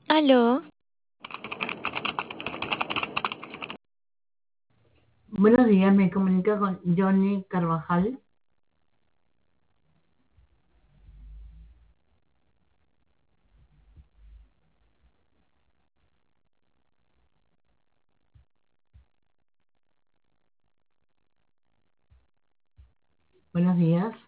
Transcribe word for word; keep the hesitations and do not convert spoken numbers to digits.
Aló, Buenos días, me comunica con Johnny Carvajal. Buenos días.